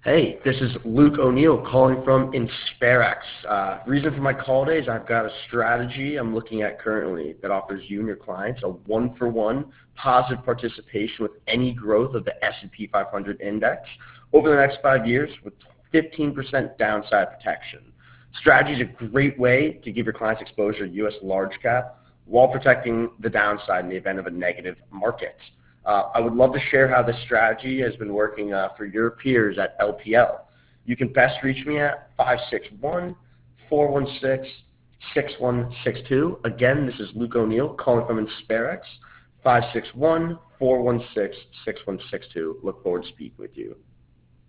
Hey, this is Luke O'Neill calling from Insperex. Reason for my call today is I've got a strategy I'm looking at currently that offers you and your clients a one-for-one positive participation with any growth of the S&P 500 index over the next 5 years with 15% downside protection. Strategy is a great way to give your clients exposure to U.S. large cap while protecting the downside in the event of a negative market. I would love to share how this strategy has been working for your peers at LPL. You can best reach me at 561-416-6162. Again, this is Luke O'Neill calling from Insperex, 561-416-6162. Look forward to speaking with you.